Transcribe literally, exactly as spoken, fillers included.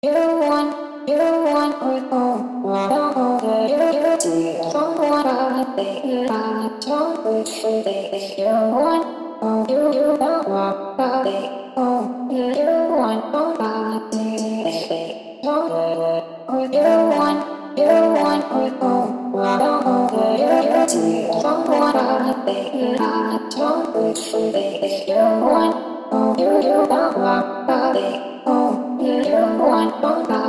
You want, you want, we all want over you. See, don't want to be I don't wish they you want, oh, you, you don't want to be, oh, you, you want, oh, I see, they don't oh, you want, you want, we all want over you. See, don't want to be I don't wish they you want, oh, you, you don't want to be. You want